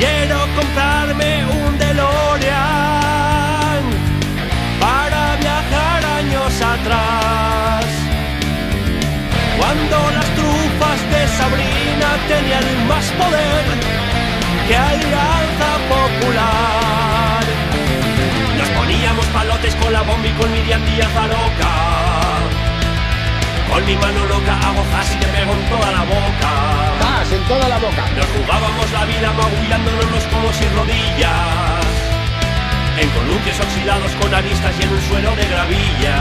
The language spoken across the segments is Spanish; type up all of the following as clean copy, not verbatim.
Quiero comprarme un DeLorean para viajar años atrás, cuando las trufas de Sabrina tenían más poder que Alianza Popular. Nos poníamos palotes con la bomba y con Miriam Díaz Aroca. Con mi mano loca hago zas y te pego en toda la boca. ¡Zas en toda la boca! Nos jugábamos la vida magullándonos los codos y rodillas, en columpios oxidados con aristas y en un suelo de gravilla.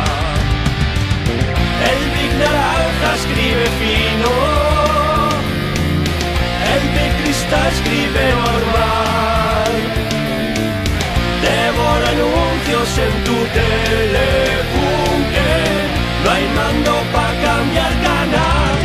El Big Naranja escribe fino, el Big Cristal escribe normal. Devora anuncios en tu telebúnker, no hay mando pa' cambiar canal.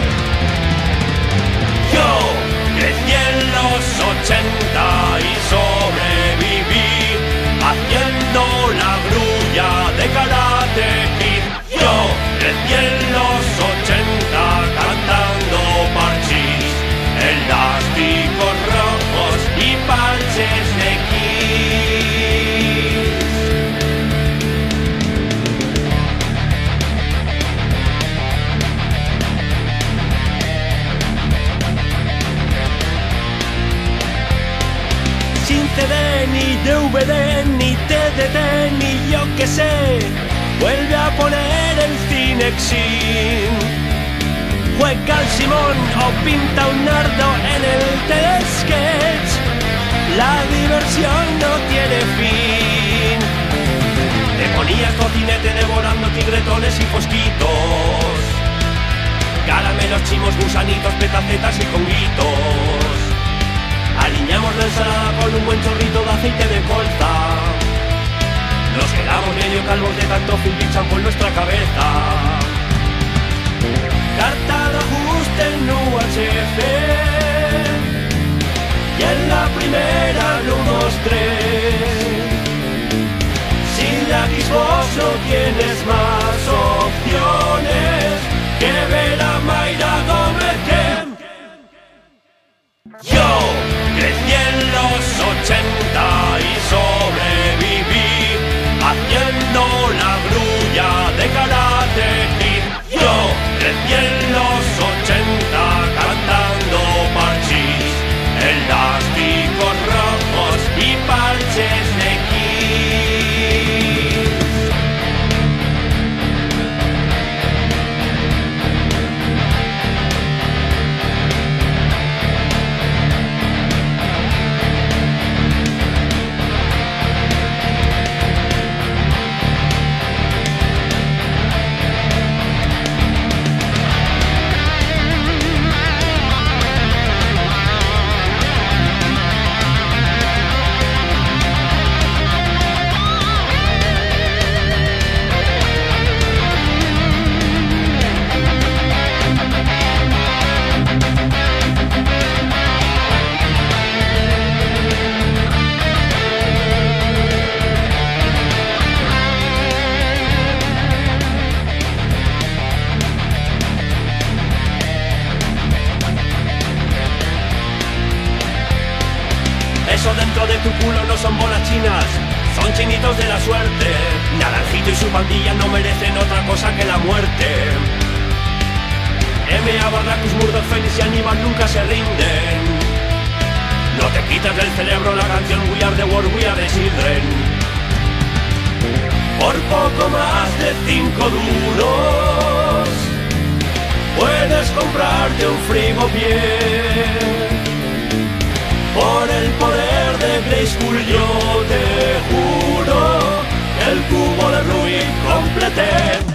Yo crecí en los 80 y sobreviví haciendo la grulla de Karate Kid. Yo crecí en los 80 cantando parchís, elásticos rojos y parches de Kiss. Sin CD, ni DVD, ni TDT, ni yo que sé, vuelve a poner el Cinexin. Juega al Simón o pinta un nardo en el telesketch. La diversión no tiene fin. Te ponías cocinete devorando tigretones y fosquitos, caramelos, chimos, gusanitos, petacetas y conguitos. Aliñamos la ensalada con un buen chorrito de aceite de colza. Nos quedamos medio calvos de tanto film y champú en nuestra cabeza. Carta de ajuste en UHF y en la primera no 2, 3. Si la Xbox no tienes más opciones que ver a Mayra Gómez. Yo crecí en los 80 y sobreviví haciendo la grulla de Karate Kid. Yo crecí en los 80 cantando parchís, elásticos rojos y parches de Kiss. Eso dentro de tu culo no son bolas chinas, son chinitos de la suerte. Naranjito y su pandilla no merecen otra cosa que la muerte. M.A. Barracus, Murdoch, Félix y Aníbal nunca se rinden. No te quitas del cerebro la canción We Are the World, We Are the Children. Por poco más de 5 duros puedes comprarte un frigopié. Por el poder de Grayskull yo te juro que el cubo de Rubik completé.